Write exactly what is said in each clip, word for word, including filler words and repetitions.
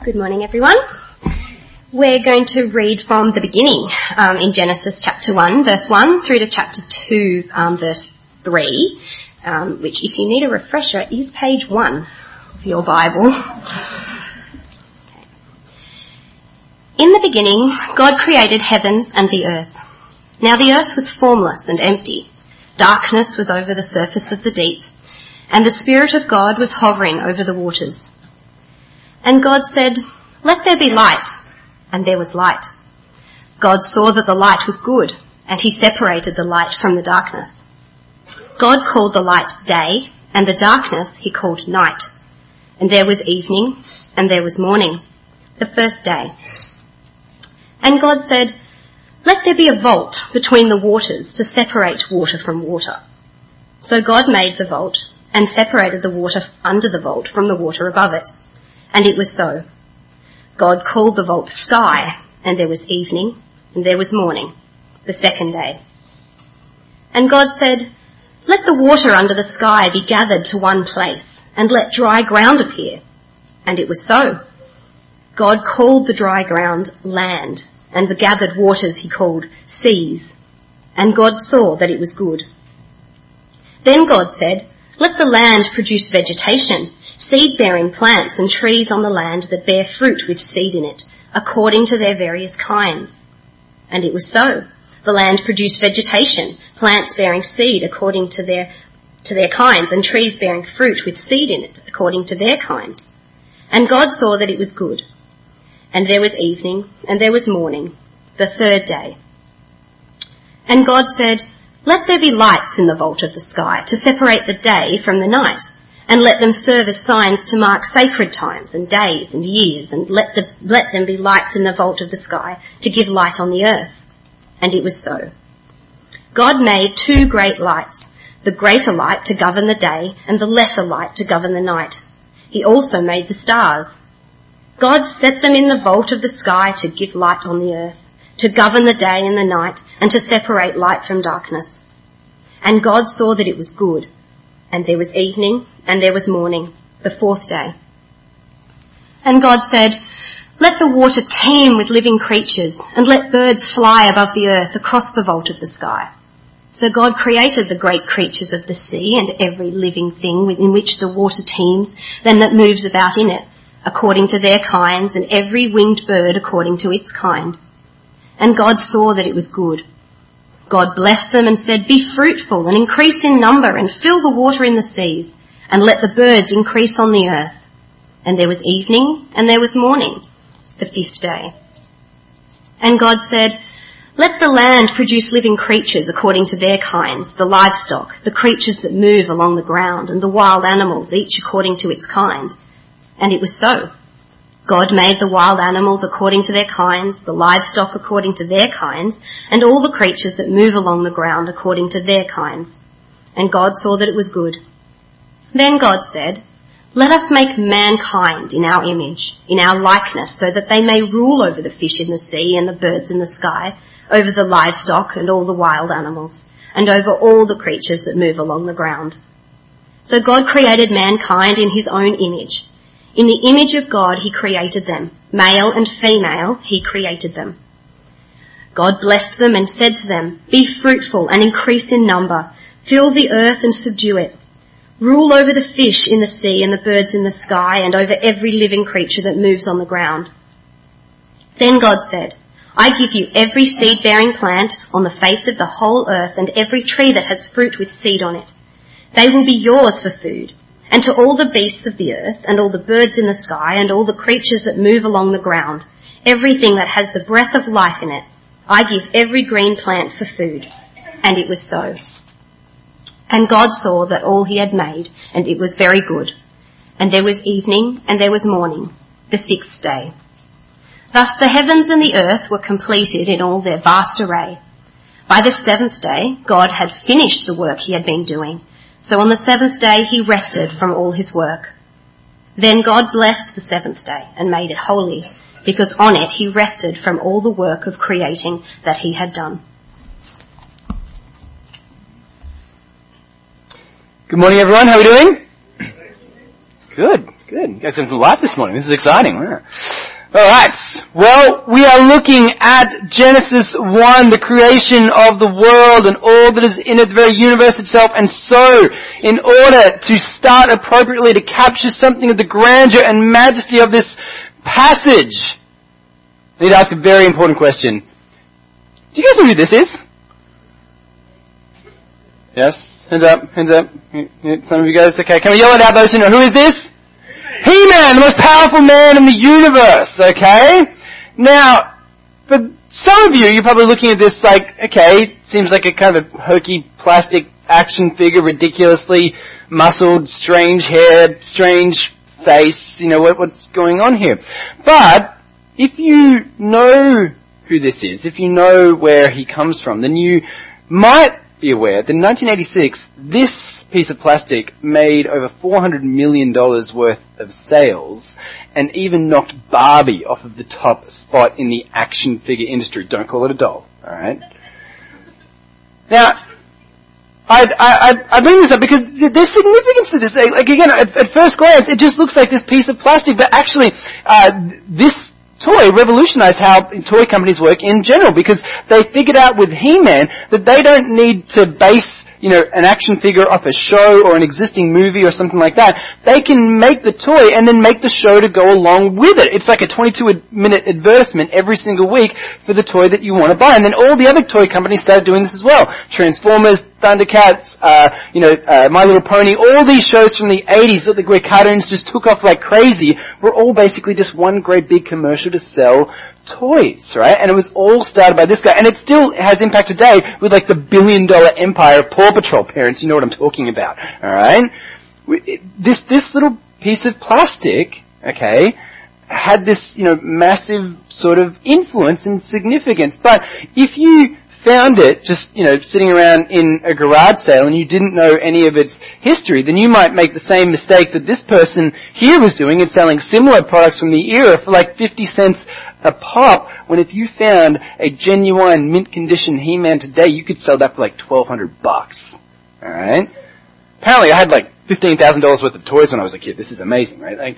Good morning, everyone. We're going to read from the beginning um, in Genesis chapter one, verse one, through to chapter two, um, verse three, um, which, if you need a refresher, is page one of your Bible. Okay. In the beginning, God created heavens and the earth. Now the earth was formless and empty. Darkness was over the surface of the deep, and the Spirit of God was hovering over the waters. And God said, "Let there be light," and there was light. God saw that the light was good, and he separated the light from the darkness. God called the light day, and the darkness he called night. And there was evening, and there was morning, the first day. And God said, "Let there be a vault between the waters to separate water from water." So God made the vault and separated the water under the vault from the water above it. And it was so. God called the vault sky, and there was evening, and there was morning, the second day. And God said, "Let the water under the sky be gathered to one place, and let dry ground appear." And it was so. God called the dry ground land, and the gathered waters he called seas. And God saw that it was good. Then God said, "Let the land produce vegetation, seed-bearing plants and trees on the land that bear fruit with seed in it, according to their various kinds." And it was so. The land produced vegetation, plants bearing seed according to their to their kinds, and trees bearing fruit with seed in it, according to their kinds. And God saw that it was good. And there was evening, and there was morning, the third day. And God said, "Let there be lights in the vault of the sky, to separate the day from the night, and let them serve as signs to mark sacred times and days and years, and let, the, let them be lights in the vault of the sky to give light on the earth." And it was so. God made two great lights, the greater light to govern the day and the lesser light to govern the night. He also made the stars. God set them in the vault of the sky to give light on the earth, to govern the day and the night, and to separate light from darkness. And God saw that it was good. And there was evening, and there was morning, the fourth day. And God said, "Let the water teem with living creatures, and let birds fly above the earth across the vault of the sky." So God created the great creatures of the sea and every living thing in which the water teems, and that moves about in it, according to their kinds, and every winged bird according to its kind. And God saw that it was good. God blessed them and said, "Be fruitful and increase in number, and fill the water in the seas, and let the birds increase on the earth." And there was evening, and there was morning, the fifth day. And God said, "Let the land produce living creatures according to their kinds, the livestock, the creatures that move along the ground, and the wild animals, each according to its kind." And it was so. God made the wild animals according to their kinds, the livestock according to their kinds, and all the creatures that move along the ground according to their kinds. And God saw that it was good. Then God said, "Let us make mankind in our image, in our likeness, so that they may rule over the fish in the sea and the birds in the sky, over the livestock and all the wild animals, and over all the creatures that move along the ground." So God created mankind in his own image. In the image of God he created them. Male and female he created them. God blessed them and said to them, "Be fruitful and increase in number. Fill the earth and subdue it. Rule over the fish in the sea and the birds in the sky, and over every living creature that moves on the ground." Then God said, "I give you every seed-bearing plant on the face of the whole earth, and every tree that has fruit with seed on it. They will be yours for food. And to all the beasts of the earth, and all the birds in the sky, and all the creatures that move along the ground, everything that has the breath of life in it, I give every green plant for food." And it was so. And God saw that all he had made, and it was very good. And there was evening, and there was morning, the sixth day. Thus the heavens and the earth were completed in all their vast array. By the seventh day, God had finished the work he had been doing. So on the seventh day he rested from all his work. Then God blessed the seventh day and made it holy, because on it he rested from all the work of creating that he had done. Good morning, everyone. How are we doing? Good. Good. You guys have some life this morning. This is exciting. Yeah. All right. Well, we are looking at Genesis one, the creation of the world and all that is in it, the very universe itself. And so, in order to start appropriately to capture something of the grandeur and majesty of this passage, I need to ask a very important question. Do you guys know who this is? Yes? Hands up, hands up. Some of you guys, okay. Can we yell it out, those who know? Who is this? He-Man, the most powerful man in the universe, okay? Now, for some of you, you're probably looking at this like, okay, seems like a kind of a hokey plastic action figure, ridiculously muscled, strange hair, strange face, you know, what, what's going on here? But, if you know who this is, if you know where he comes from, then you might be aware that in nineteen eighty-six, this piece of plastic made over four hundred million dollars worth of sales and even knocked Barbie off of the top spot in the action figure industry. Don't call it a doll, alright? Now, I, I, I bring this up because there's significance to this. Like, again, at, at first glance, it just looks like this piece of plastic, but actually, uh, this toy revolutionized how toy companies work in general, because they figured out with He-Man that they don't need to base, you know, an action figure off a show or an existing movie or something like that. They can make the toy and then make the show to go along with it. It's like a twenty-two minute advertisement every single week for the toy that you want to buy. And then all the other toy companies started doing this as well. Transformers, Thundercats, uh, you know, uh, My Little Pony, all these shows from the eighties where cartoons just took off like crazy were all basically just one great big commercial to sell toys, right? And it was all started by this guy, and it still has impact today with like the billion dollar empire of Paw Patrol parents. You know what I'm talking about, alright? This, this little piece of plastic, okay, had this, you know, massive sort of influence and significance. But if you found it just, you know, sitting around in a garage sale and you didn't know any of its history, then you might make the same mistake that this person here was doing and selling similar products from the era for like fifty cents a pop, when if you found a genuine mint condition He-Man today, you could sell that for like twelve hundred bucks. Alright? Apparently I had like fifteen thousand dollars worth of toys when I was a kid. This is amazing, right? Like,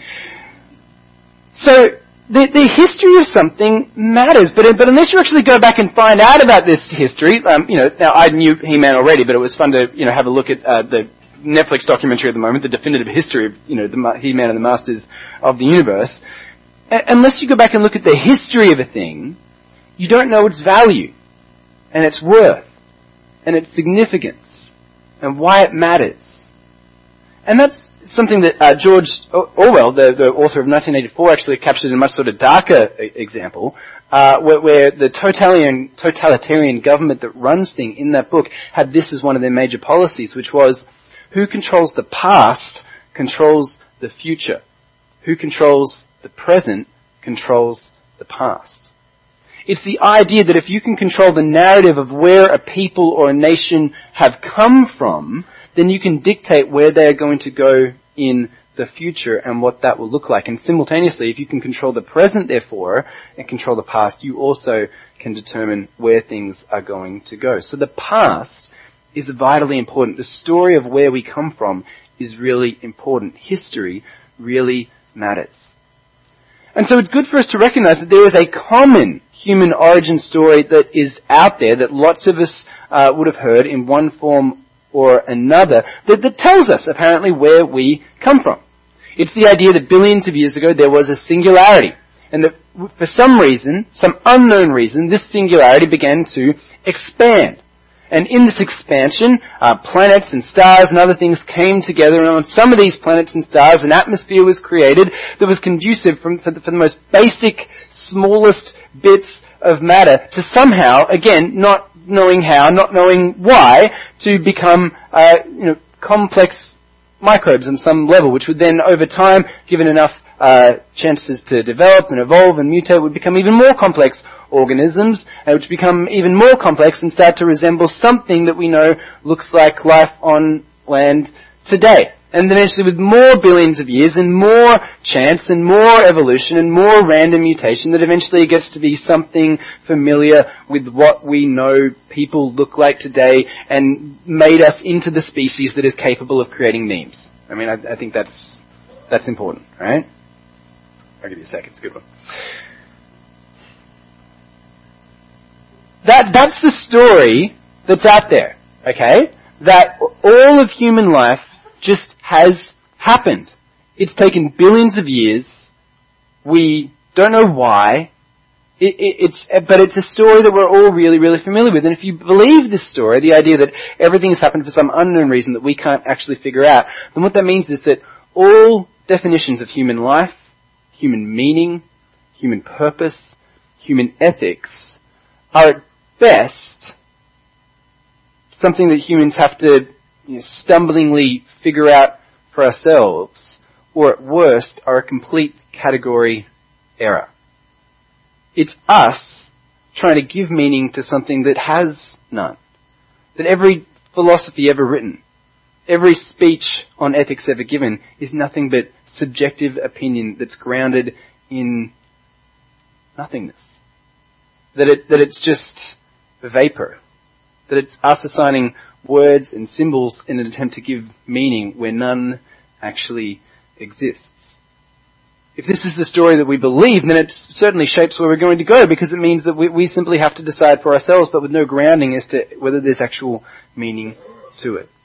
so, The, the history of something matters, but but unless you actually go back and find out about this history, um, you know, now I knew He-Man already, but it was fun to, you know, have a look at uh, the Netflix documentary at the moment, the definitive history of, you know, the He-Man and the Masters of the Universe. A- unless you go back and look at the history of a thing, you don't know its value, and its worth, and its significance, and why it matters. And that's something that uh, George Orwell, the, the author of nineteen eighty-four, actually captured in a much sort of darker example, uh, where, where the totalitarian, totalitarian government that runs things in that book had this as one of their major policies, which was, who controls the past controls the future. Who controls the present controls the past. It's the idea that if you can control the narrative of where a people or a nation have come from, then you can dictate where they're going to go in the future and what that will look like. And simultaneously, if you can control the present, therefore, and control the past, you also can determine where things are going to go. So the past is vitally important. The story of where we come from is really important. History really matters. And so it's good for us to recognize that there is a common human origin story that is out there that lots of us uh, would have heard in one form or another, that, that tells us apparently where we come from. It's the idea that billions of years ago there was a singularity, and that for some reason, some unknown reason, this singularity began to expand. And in this expansion, uh, planets and stars and other things came together, and on some of these planets and stars an atmosphere was created that was conducive from, for, the, for the most basic, smallest bits of matter to somehow, again, not knowing how, not knowing why, to become, uh, you know, complex microbes on some level, which would then, over time, given enough uh, chances to develop and evolve and mutate, would become even more complex organisms, uh, which become even more complex and start to resemble something that we know looks like life on land today. And eventually, with more billions of years and more chance and more evolution and more random mutation, that eventually gets to be something familiar with what we know people look like today and made us into the species that is capable of creating memes. I mean, I, I think that's That's important, right? I'll give you a second. It's a good one. That, that's the story that's out there, okay? That all of human life just has happened. It's taken billions of years. We don't know why. It, it, it's, but it's a story that we're all really, really familiar with. And if you believe this story, the idea that everything has happened for some unknown reason that we can't actually figure out, then what that means is that all definitions of human life, human meaning, human purpose, human ethics are at best something that humans have to, you know, stumblingly figure out for ourselves, or at worst are a complete category error. It's us trying to give meaning to something that has none. That every philosophy ever written, every speech on ethics ever given is nothing but subjective opinion that's grounded in nothingness. That it, that it's just vapor. That it's us assigning words and symbols in an attempt to give meaning where none actually exists. If this is the story that we believe, then it certainly shapes where we're going to go, because it means that we, we simply have to decide for ourselves, but with no grounding as to whether there's actual meaning to it.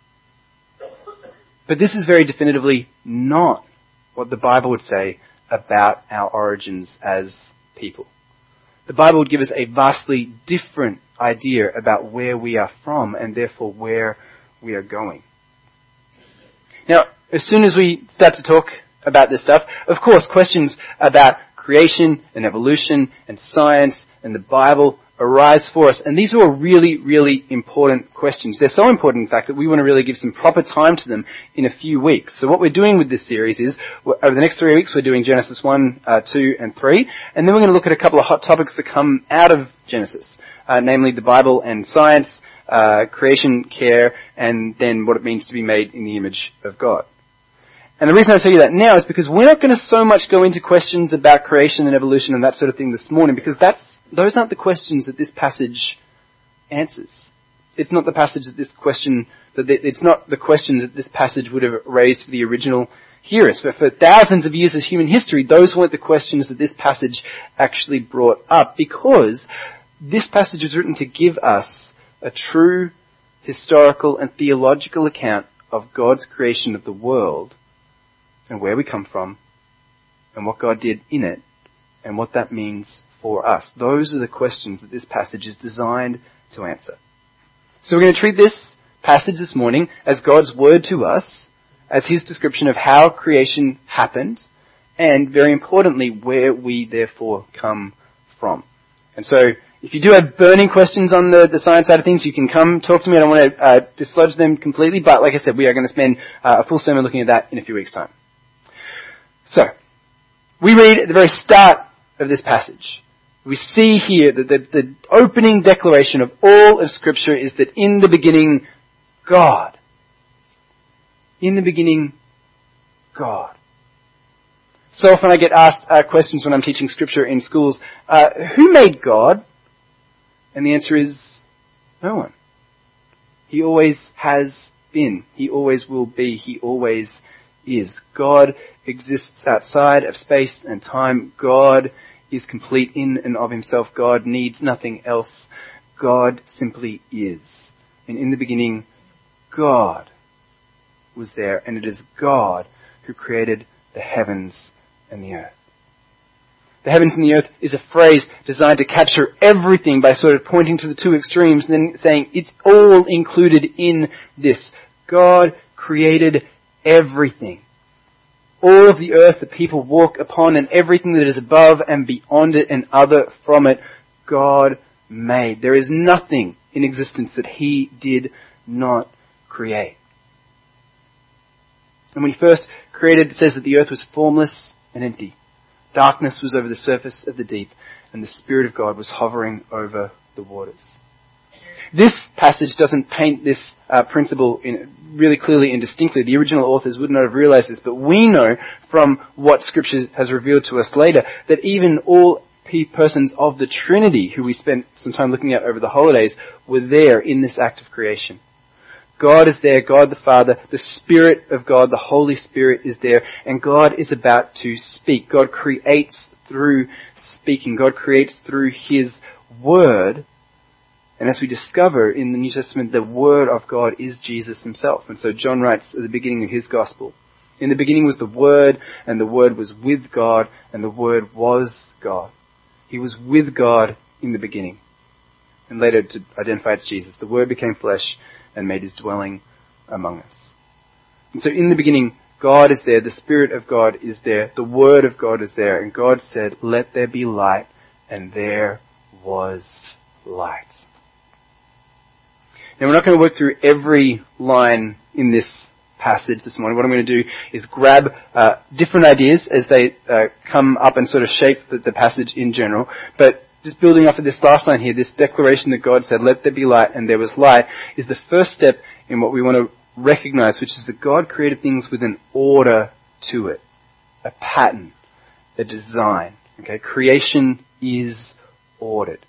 But this is very definitively not what the Bible would say about our origins as people. The Bible would give us a vastly different idea about where we are from and therefore where we are going. Now, as soon as we start to talk about this stuff, of course, questions about creation and evolution and science and the Bible arise for us. And these are all really, really important questions. They're so important, in fact, that we want to really give some proper time to them in a few weeks. So what we're doing with this series is, over the next three weeks, we're doing Genesis one, uh, two, and three. And then we're going to look at a couple of hot topics that come out of Genesis, uh, namely the Bible and science, uh, creation, care, and then what it means to be made in the image of God. And the reason I tell you that now is because we're not going to so much go into questions about creation and evolution and that sort of thing this morning, because that's those aren't the questions that this passage answers. It's not the passage that this question that they, it's not the questions that this passage would have raised for the original hearers. For, for thousands of years of human history, those weren't the questions that this passage actually brought up, because this passage was written to give us a true historical and theological account of God's creation of the world, and where we come from, and what God did in it, and what that means for us. Those are the questions that this passage is designed to answer. So we're going to treat this passage this morning as God's word to us, as His description of how creation happened, and very importantly, where we therefore come from. And so, if you do have burning questions on the, the science side of things, you can come talk to me. I don't want to uh, dislodge them completely, but like I said, we are going to spend uh, a full sermon looking at that in a few weeks' time. So, we read at the very start of this passage, we see here that the, the opening declaration of all of Scripture is that in the beginning, God. In the beginning, God. So often I get asked uh, questions when I'm teaching Scripture in schools, uh, who made God? And the answer is, no one. He always has been. He always will be. He always is. God exists outside of space and time. God is complete in and of Himself. God needs nothing else. God simply is. And in the beginning, God was there, and it is God who created the heavens and the earth. The heavens and the earth is a phrase designed to capture everything by sort of pointing to the two extremes and then saying it's all included in this. God created everything. All of the earth that people walk upon and everything that is above and beyond it and other from it, God made. There is nothing in existence that He did not create. And when He first created, it says that the earth was formless and empty. Darkness was over the surface of the deep, and the Spirit of God was hovering over the waters. This passage doesn't paint this uh, principle in, really clearly and distinctly. The original authors would not have realized this, but we know from what Scripture has revealed to us later that even all persons of the Trinity, who we spent some time looking at over the holidays, were there in this act of creation. God is there, God the Father, the Spirit of God, the Holy Spirit is there, and God is about to speak. God creates through speaking. God creates through His Word. And as we discover in the New Testament, the Word of God is Jesus Himself. And so John writes at the beginning of his Gospel, in the beginning was the Word, and the Word was with God, and the Word was God. He was with God in the beginning. And later to identify it's Jesus. The Word became flesh and made His dwelling among us. And so in the beginning, God is there, the Spirit of God is there, the Word of God is there, and God said, let there be light, and there was light. Now we're not going to work through every line in this passage this morning. What I'm going to do is grab uh, different ideas as they uh, come up and sort of shape the, the passage in general, but just building off of this last line here, this declaration that God said, let there be light, and there was light, is the first step in what we want to recognize, which is that God created things with an order to it, a pattern, a design. Okay, creation is ordered.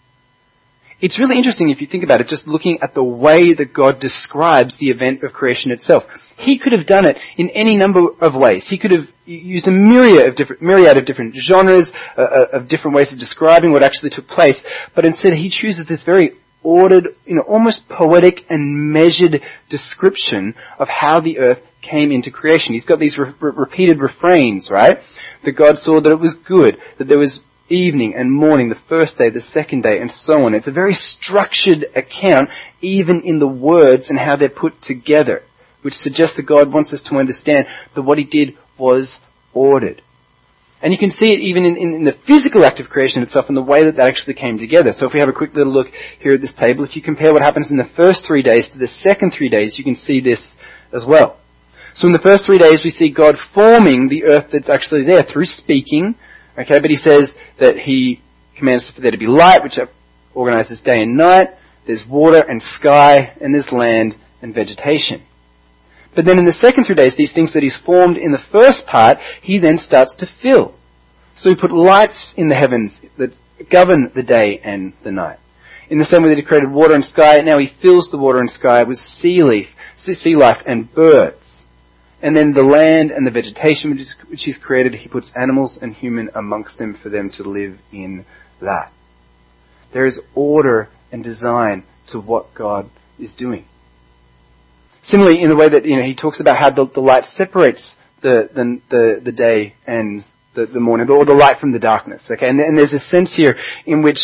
It's really interesting if you think about it, just looking at the way that God describes the event of creation itself. He could have done it in any number of ways. He could have used a myriad of different, myriad of different genres, uh, of different ways of describing what actually took place, but instead He chooses this very ordered, you know, almost poetic and measured description of how the earth came into creation. He's got these re- re- repeated refrains, right? That God saw that it was good, that there was evening and morning, the first day, the second day, and so on. It's a very structured account, even in the words and how they're put together, which suggests that God wants us to understand that what He did was ordered. And you can see it even in, in, in the physical act of creation itself and the way that that actually came together. So if we have a quick little look here at this table, if you compare what happens in the first three days to the second three days, you can see this as well. So in the first three days, we see God forming the earth that's actually there through speaking. Okay, but He says that He commands for there to be light, which organizes day and night. There's water and sky, and there's land and vegetation. But then in the second three days, these things that He's formed in the first part, He then starts to fill. So He put lights in the heavens that govern the day and the night. In the same way that He created water and sky, now He fills the water and sky with sea leaf, sea life and birds. And then the land and the vegetation which, is, which He's created, He puts animals and human amongst them for them to live in that. There is order and design to what God is doing. Similarly, in the way that, you know, He talks about how the, the light separates the, the, the, the day and the, the morning, or the light from the darkness. Okay, and, and there's a sense here in which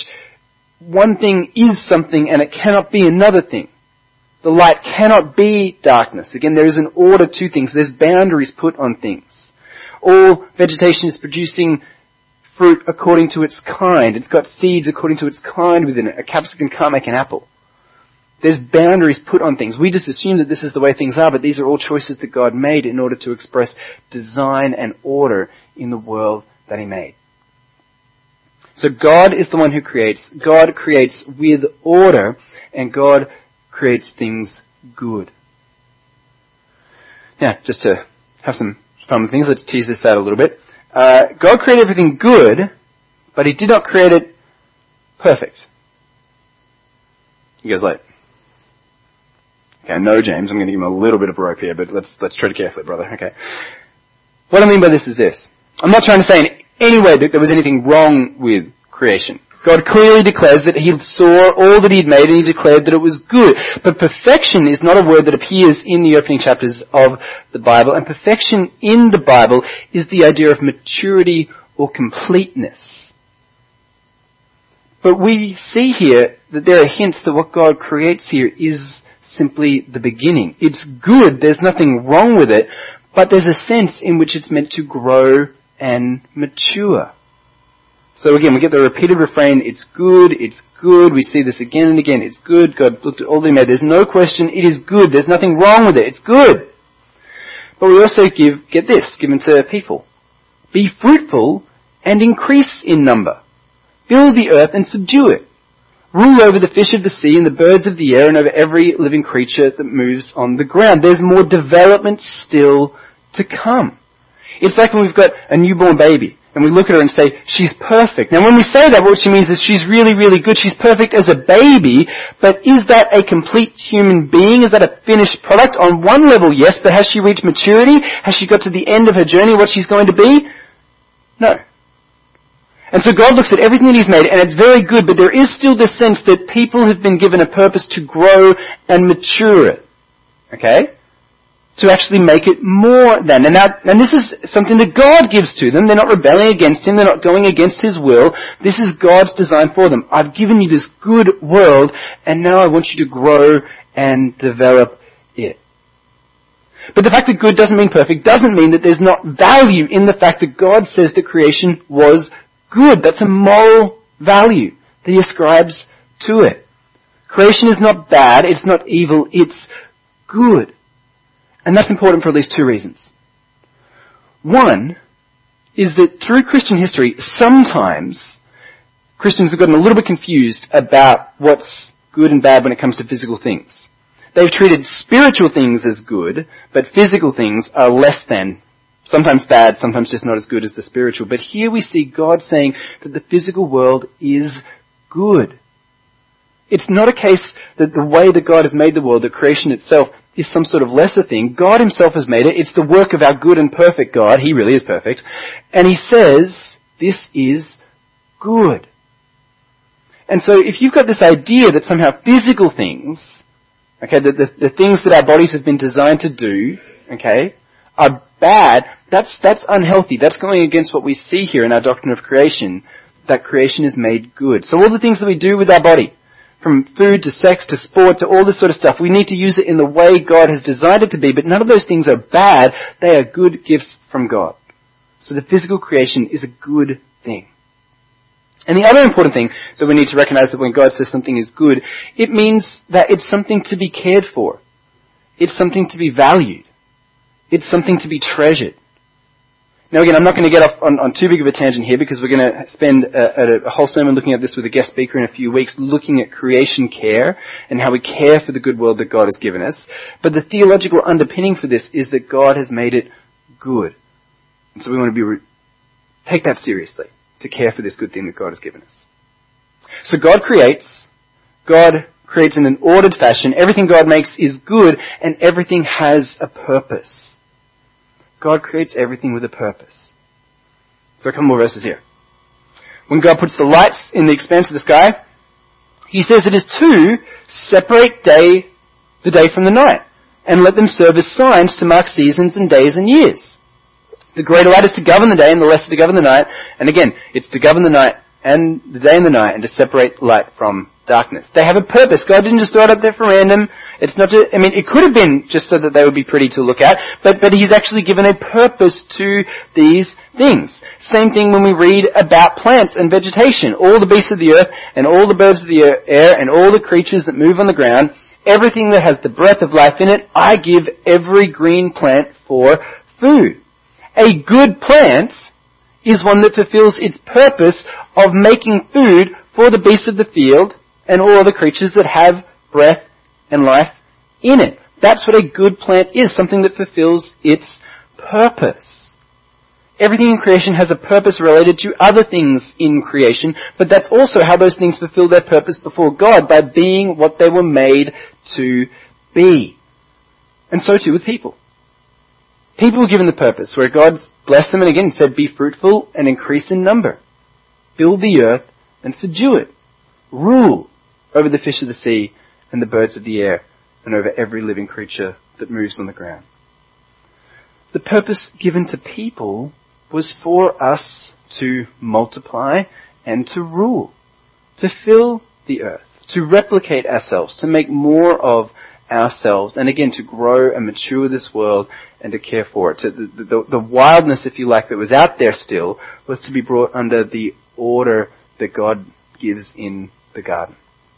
one thing is something and it cannot be another thing. The light cannot be darkness. Again, there is an order to things. There's boundaries put on things. All vegetation is producing fruit according to its kind. It's got seeds according to its kind within it. A capsicum can't make an apple. There's boundaries put on things. We just assume that this is the way things are, but these are all choices that God made in order to express design and order in the world that He made. So God is the one who creates. God creates with order, and God creates things good. Now, just to have some fun with things, let's tease this out a little bit. Uh, God created everything good, but He did not create it perfect. You guys like? Okay, I know James, I'm going to give him a little bit of rope here, but let's let's tread carefully, brother. Okay. What I mean by this is this. I'm not trying to say in any way that there was anything wrong with creation. God clearly declares that He saw all that He had made and He declared that it was good. But perfection is not a word that appears in the opening chapters of the Bible. And perfection in the Bible is the idea of maturity or completeness. But we see here that there are hints that what God creates here is simply the beginning. It's good, there's nothing wrong with it, but there's a sense in which it's meant to grow and mature. So again, we get the repeated refrain, it's good, it's good. We see this again and again. It's good. God looked at all that He made. There's no question. It is good. There's nothing wrong with it. It's good. But we also give, get this, given to people. Be fruitful and increase in number. Fill the earth and subdue it. Rule over the fish of the sea and the birds of the air and over every living creature that moves on the ground. There's more development still to come. It's like when we've got a newborn baby. and we look at her and say, she's perfect. Now when we say that, what she means is she's really, really good. She's perfect as a baby, but is that a complete human being? Is that a finished product? On one level, yes, but has she reached maturity? Has she got to the end of her journey, what she's going to be? No. And so God looks at everything that He's made, and it's very good, but there is still this sense that people have been given a purpose to grow and mature it. Okay? To actually make it more than. And now, and this is something that God gives to them. They're not rebelling against Him. They're not going against His will. This is God's design for them. I've given you this good world, and now I want you to grow and develop it. But the fact that good doesn't mean perfect doesn't mean that there's not value in the fact that God says that creation was good. That's a moral value that He ascribes to it. Creation is not bad. It's not evil. It's good. And that's important for at least two reasons. One is that through Christian history, sometimes Christians have gotten a little bit confused about what's good and bad when it comes to physical things. They've treated spiritual things as good, but physical things are less than. Sometimes bad, sometimes just not as good as the spiritual. But here we see God saying that the physical world is good. It's not a case that the way that God has made the world, that creation itself, is some sort of lesser thing. God Himself has made it. It's the work of our good and perfect God. He really is perfect. And He says, this is good. And so if you've got this idea that somehow physical things, okay, the, the, the things that our bodies have been designed to do, okay, are bad, that's, that's unhealthy. That's going against what we see here in our doctrine of creation, that creation is made good. So all the things that we do with our body, from food to sex to sport to all this sort of stuff, we need to use it in the way God has designed it to be, but none of those things are bad. They are good gifts from God. So the physical creation is a good thing. And the other important thing that we need to recognize, that when God says something is good, it means that it's something to be cared for. It's something to be valued. It's something to be treasured. Now again, I'm not going to get off on, on too big of a tangent here, because we're going to spend a, a whole sermon looking at this with a guest speaker in a few weeks, looking at creation care and how we care for the good world that God has given us. But the theological underpinning for this is that God has made it good. And so we want to be re- take that seriously, to care for this good thing that God has given us. So God creates, God creates in an ordered fashion. Everything God makes is good, and everything has a purpose. God creates everything with a purpose. So a couple more verses here. When God puts the lights in the expanse of the sky, He says it is to separate day, the day from the night, and let them serve as signs to mark seasons and days and years. The greater light is to govern the day, and the lesser to govern the night. And again, it's to govern the night and the day and the night, and to separate light from darkness. They have a purpose. God didn't just throw it up there for random. It's not just, I mean, it could have been just so that they would be pretty to look at, but, but He's actually given a purpose to these things. Same thing when we read about plants and vegetation. All the beasts of the earth, and all the birds of the air, and all the creatures that move on the ground, everything that has the breath of life in it, I give every green plant for food. A good plant is one that fulfills its purpose of making food for the beasts of the field and all other creatures that have breath and life in it. That's what a good plant is, something that fulfills its purpose. Everything in creation has a purpose related to other things in creation, but that's also how those things fulfill their purpose before God, by being what they were made to be. And so too with people. People were given the purpose where God blessed them and again said, be fruitful and increase in number. Build the earth and subdue it. Rule over the fish of the sea and the birds of the air and over every living creature that moves on the ground. The purpose given to people was for us to multiply and to rule, to fill the earth, to replicate ourselves, to make more of ourselves, and again to grow and mature this world and to care for it. To the, the, the wildness, if you like, that was out there still was to be brought under the order that God gives in the garden.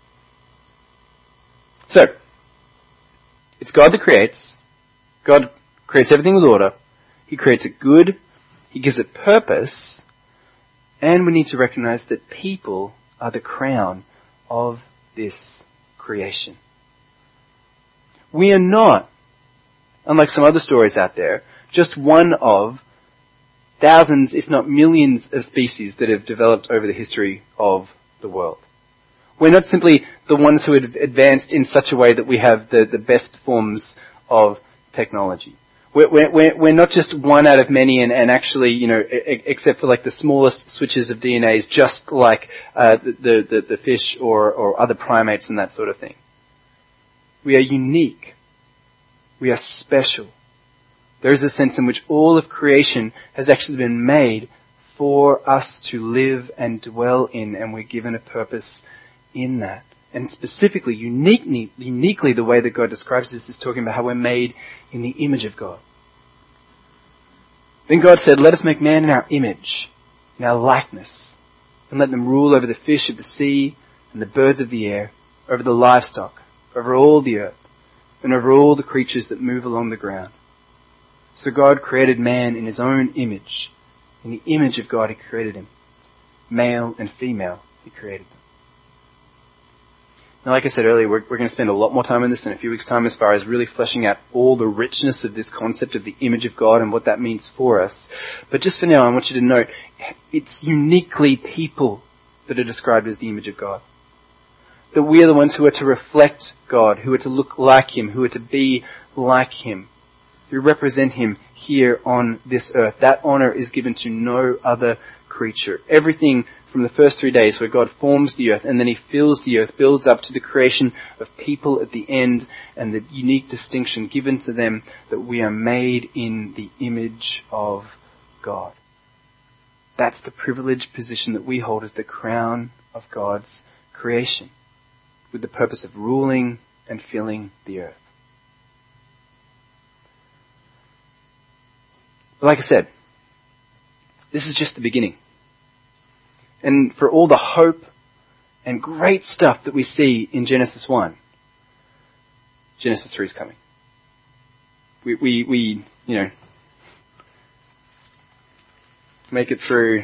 So, it's God that creates. God creates everything with order. He creates it good. He gives it purpose. And we need to recognize that people are the crown of this creation. We are not, unlike some other stories out there, just one of thousands, if not millions of species that have developed over the history of the world. We're not simply the ones who have advanced in such a way that we have the, the best forms of technology. We're, we're, we're not just one out of many, and, and actually, you know, except for like the smallest switches of D N As, just like uh, the, the, the fish or, or other primates and that sort of thing. We are unique. We are special. There is a sense in which all of creation has actually been made for us to live and dwell in, and we're given a purpose in that. And specifically, uniquely, uniquely the way that God describes this is talking about how we're made in the image of God. Then God said, let us make man in our image, in our likeness, and let them rule over the fish of the sea and the birds of the air, over the livestock, over all the earth, and over all the creatures that move along the ground. So God created man in his own image. In the image of God he created him. Male and female he created them. Now, like I said earlier, we're, we're going to spend a lot more time on this in a few weeks' time as far as really fleshing out all the richness of this concept of the image of God and what that means for us. But just for now, I want you to note, it's uniquely people that are described as the image of God. That we are the ones who are to reflect God, who are to look like Him, who are to be like Him, who represent Him here on this earth. That honor is given to no other creature. Everything from the first three days where God forms the earth and then He fills the earth, builds up to the creation of people at the end and the unique distinction given to them that we are made in the image of God. That's the privileged position that we hold as the crown of God's creation, with the purpose of ruling and filling the earth. But like I said, this is just the beginning. And for all the hope and great stuff that we see in Genesis one, Genesis three is coming. We, we, we, you know, make it through.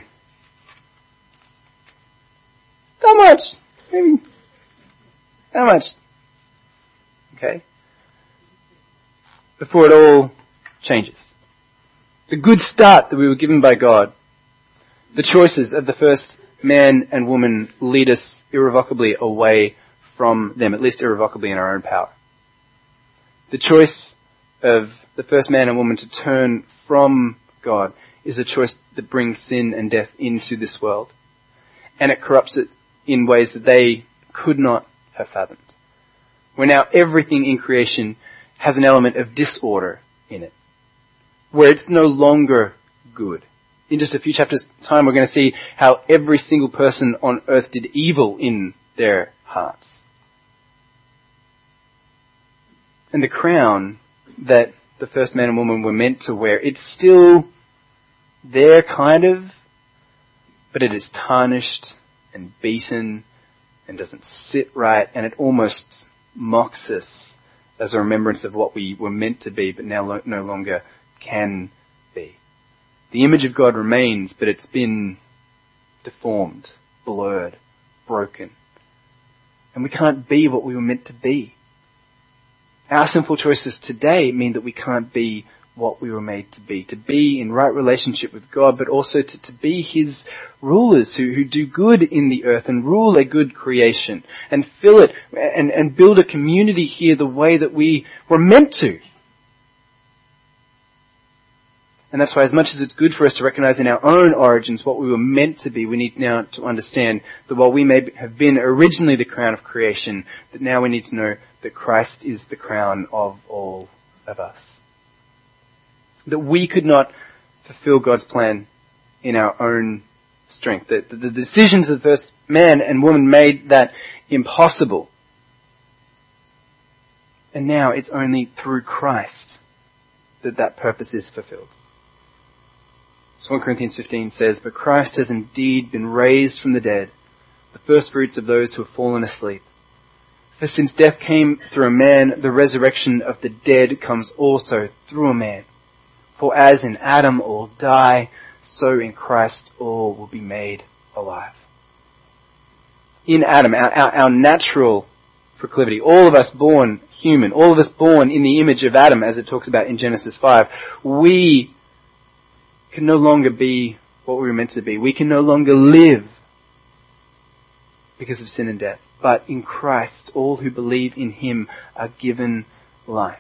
How much? Maybe. How much? Okay. Before it all changes. The good start that we were given by God, the choices of the first man and woman lead us irrevocably away from them, at least irrevocably in our own power. The choice of the first man and woman to turn from God is a choice that brings sin and death into this world. And it corrupts it in ways that they could not have fathomed. Where now everything in creation has an element of disorder in it. Where it's no longer good. In just a few chapters' time, we're going to see how every single person on earth did evil in their hearts. And the crown that the first man and woman were meant to wear, it's still there, kind of, but it is tarnished and beaten and doesn't sit right, and it almost mocks us as a remembrance of what we were meant to be, but now lo- no longer can be. The image of God remains, but it's been deformed, blurred, broken. And we can't be what we were meant to be. Our sinful choices today mean that we can't be what we were made to be. To be in right relationship with God, but also to, to be His rulers who, who do good in the earth and rule a good creation and fill it and, and build a community here the way that we were meant to. And that's why as much as it's good for us to recognize in our own origins what we were meant to be, we need now to understand that while we may have been originally the crown of creation, that now we need to know that Christ is the crown of all of us. That we could not fulfill God's plan in our own strength. That the decisions of the first man and woman made that impossible. And now it's only through Christ that that purpose is fulfilled. So First Corinthians fifteen says, "But Christ has indeed been raised from the dead, the first fruits of those who have fallen asleep. For since death came through a man, the resurrection of the dead comes also through a man. For as in Adam all die, so in Christ all will be made alive." In Adam, our, our, our natural proclivity, all of us born human, all of us born in the image of Adam, as it talks about in Genesis five, we can no longer be what we were meant to be. We can no longer live because of sin and death. But in Christ, all who believe in him are given life.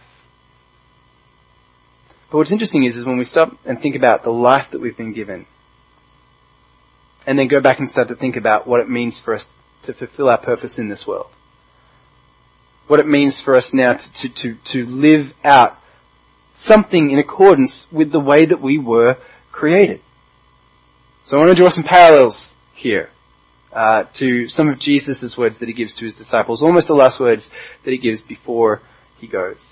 But what's interesting is, is when we stop and think about the life that we've been given, and then go back and start to think about what it means for us to fulfill our purpose in this world. What it means for us now to, to, to, to live out something in accordance with the way that we were created. So I want to draw some parallels here uh, to some of Jesus' words that he gives to his disciples, almost the last words that he gives before he goes.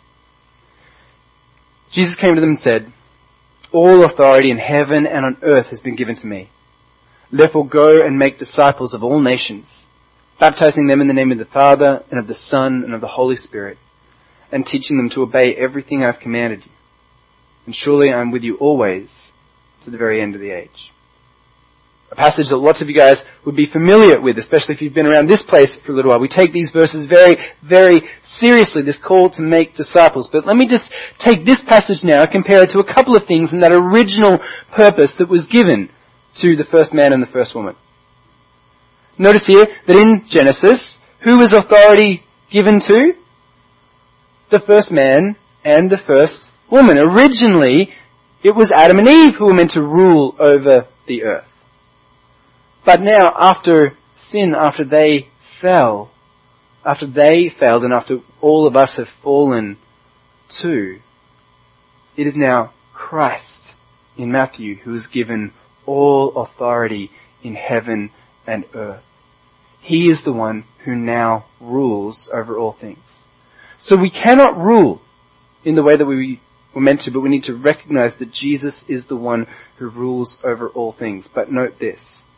Jesus came to them and said, "All authority in heaven and on earth has been given to me. Therefore go and make disciples of all nations, baptizing them in the name of the Father and of the Son and of the Holy Spirit, and teaching them to obey everything I've commanded you. And surely I'm with you always to the very end of the age." A passage that lots of you guys would be familiar with, especially if you've been around this place for a little while. We take these verses very, very seriously, this call to make disciples. But let me just take this passage now and compare it to a couple of things in that original purpose that was given to the first man and the first woman. Notice here that in Genesis, who was authority given to? The first man and the first woman. Originally, it was Adam and Eve who were meant to rule over the earth. But now, after sin, after they fell, after they failed and after all of us have fallen too, it is now Christ in Matthew who is given all authority in heaven and earth. He is the one who now rules over all things. So we cannot rule in the way that we were meant to, but we need to recognize that Jesus is the one who rules over all things. But note this.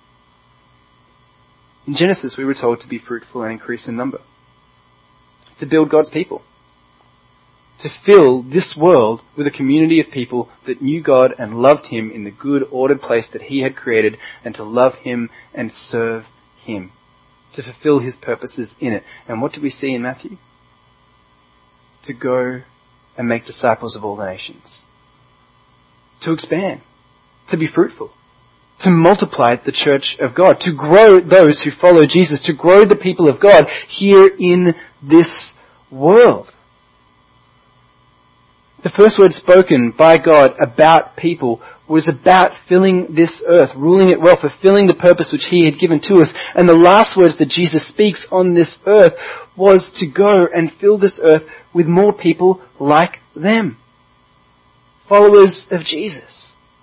In Genesis, we were told to be fruitful and increase in number, to build God's people, to fill this world with a community of people that knew God and loved him in the good, ordered place that he had created, and to love him and serve him, to fulfill his purposes in it. And what do we see in Matthew? To go and make disciples of all the nations, to expand, to be fruitful, to multiply the church of God, to grow those who follow Jesus, to grow the people of God here in this world. The first word spoken by God about people was about filling this earth, ruling it well, fulfilling the purpose which he had given to us. And the last words that Jesus speaks on this earth was to go and fill this earth with more people like them, followers of Jesus.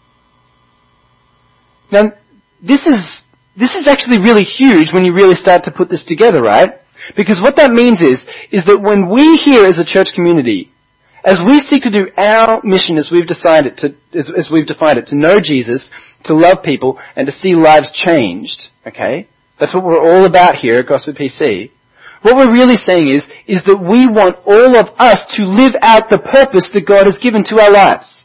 Now, this is, this is actually really huge when you really start to put this together, right? Because what that means is, is that when we here as a church community, as we seek to do our mission as we've decided to, as, as we've defined it, to know Jesus, to love people, and to see lives changed, okay? That's what we're all about here at Gospel P C. What we're really saying is, is that we want all of us to live out the purpose that God has given to our lives.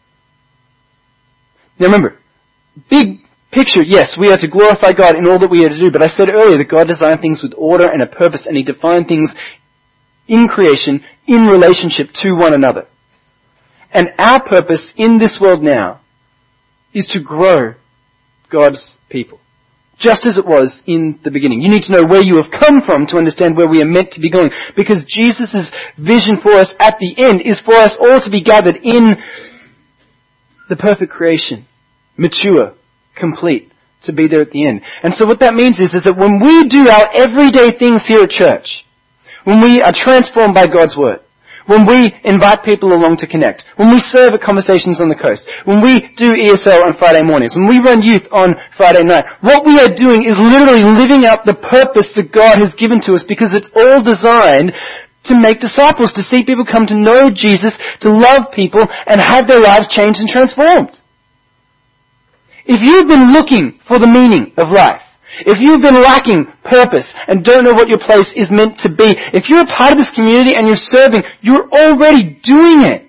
Now remember, big picture, yes, we are to glorify God in all that we are to do, but I said earlier that God designed things with order and a purpose, and he defined things in creation in relationship to one another. And our purpose in this world now is to grow God's people, just as it was in the beginning. You need to know where you have come from to understand where we are meant to be going, because Jesus' vision for us at the end is for us all to be gathered in the perfect creation, mature, complete, to be there at the end. And so what that means is, is that when we do our everyday things here at church, when we are transformed by God's Word, when we invite people along to connect, when we serve at Conversations on the Coast, when we do E S L on Friday mornings, when we run youth on Friday night, what we are doing is literally living out the purpose that God has given to us, because it's all designed to make disciples, to see people come to know Jesus, to love people, and have their lives changed and transformed. If you've been looking for the meaning of life, if you've been lacking purpose and don't know what your place is meant to be, if you're a part of this community and you're serving, you're already doing it.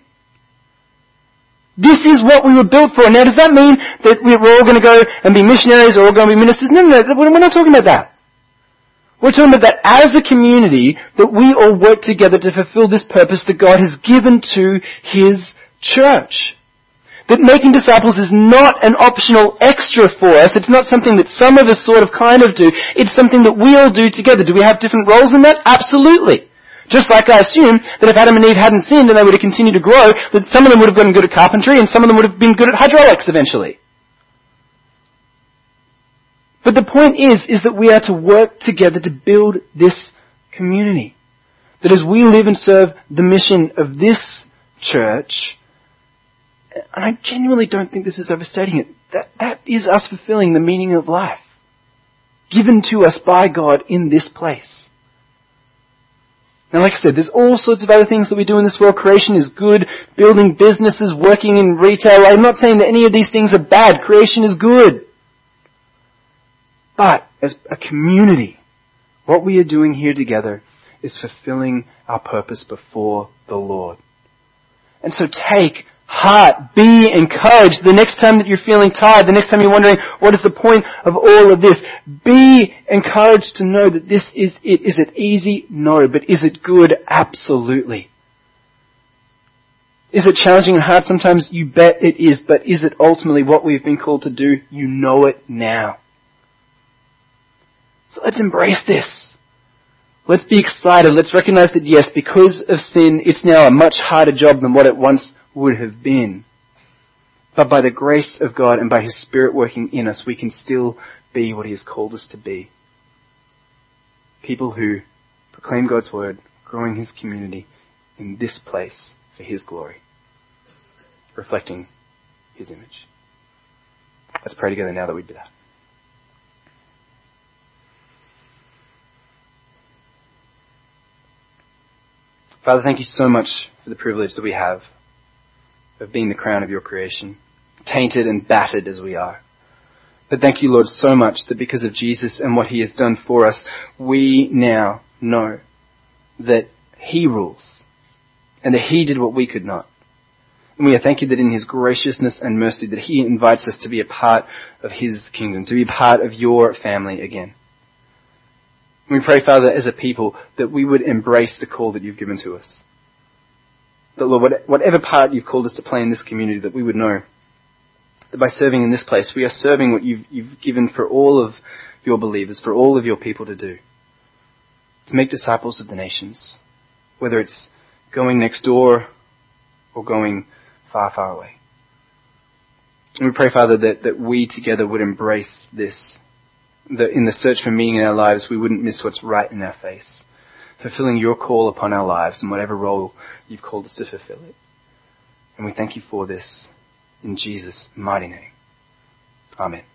This is what we were built for. Now, does that mean that we're all going to go and be missionaries or all going to be ministers? No, no, no, we're not talking about that. We're talking about that as a community, that we all work together to fulfill this purpose that God has given to His church. That making disciples is not an optional extra for us. It's not something that some of us sort of kind of do. It's something that we all do together. Do we have different roles in that? Absolutely. Just like I assume that if Adam and Eve hadn't sinned and they were to continue to grow, that some of them would have gotten good at carpentry and some of them would have been good at hydraulics eventually. But the point is, is that we are to work together to build this community. That as we live and serve the mission of this church, and I genuinely don't think this is overstating it, that, that is us fulfilling the meaning of life, given to us by God in this place. Now, like I said, there's all sorts of other things that we do in this world. Creation is good. Building businesses, working in retail. I'm not saying that any of these things are bad. Creation is good. But as a community, what we are doing here together is fulfilling our purpose before the Lord. And so take heart, be encouraged the next time that you're feeling tired, the next time you're wondering what is the point of all of this. Be encouraged to know that this is it. Is it easy? No. But is it good? Absolutely. Is it challenging and hard? Sometimes you bet it is. But is it ultimately what we've been called to do? You know it now. So let's embrace this. Let's be excited. Let's recognize that yes, because of sin, it's now a much harder job than what it once would have been. But by the grace of God and by His Spirit working in us, we can still be what He has called us to be. People who proclaim God's word, growing His community in this place for His glory, reflecting His image. Let's pray together now that we do that. Father, thank you so much for the privilege that we have of being the crown of your creation, tainted and battered as we are. But thank you, Lord, so much that because of Jesus and what He has done for us, we now know that He rules and that He did what we could not. And we thank you that in His graciousness and mercy that He invites us to be a part of His kingdom, to be a part of your family again. We pray, Father, as a people, that we would embrace the call that you've given to us. That, Lord, whatever part you've called us to play in this community, that we would know that by serving in this place, we are serving what you've, you've given for all of your believers, for all of your people to do. To make disciples of the nations, whether it's going next door or going far, far away. And we pray, Father, that, that we together would embrace this, that in the search for meaning in our lives, we wouldn't miss what's right in our face, fulfilling your call upon our lives in whatever role you've called us to fulfill it. And we thank you for this in Jesus' mighty name. Amen.